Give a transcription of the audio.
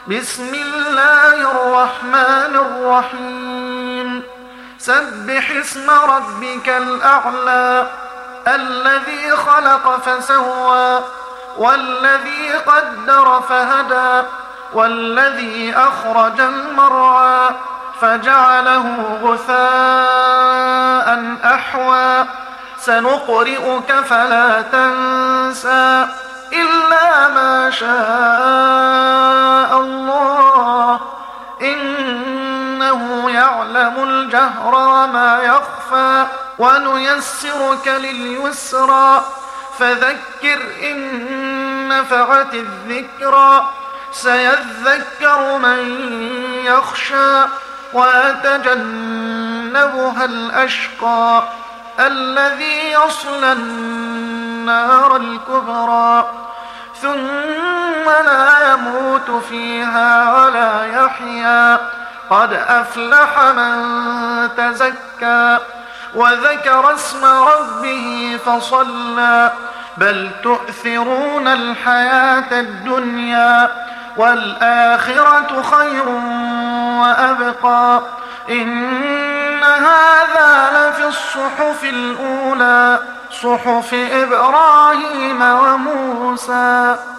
بسم الله الرحمن الرحيم سبح اسم ربك الأعلى الذي خلق فسوى والذي قدر فهدى والذي أخرج المرعى فجعله غثاء أحوى سنقرئك فلا تنسى إلا ما شاء الله إنه يعلم الجهر وما يخفى ونيسرك لليسرى فذكر إن نفعت الذكرى سيذكر من يخشى ويتجنبها الأشقى الذي يصلى النار الكبرى ثم لا يموت فيها ولا يحيا قد أفلح من تزكى وذكر اسم ربه فصلى بل تؤثرون الحياة الدنيا والآخرة خير وأبقى إن هذا لفي الصحف الأولى صحف إبراهيم وموسى.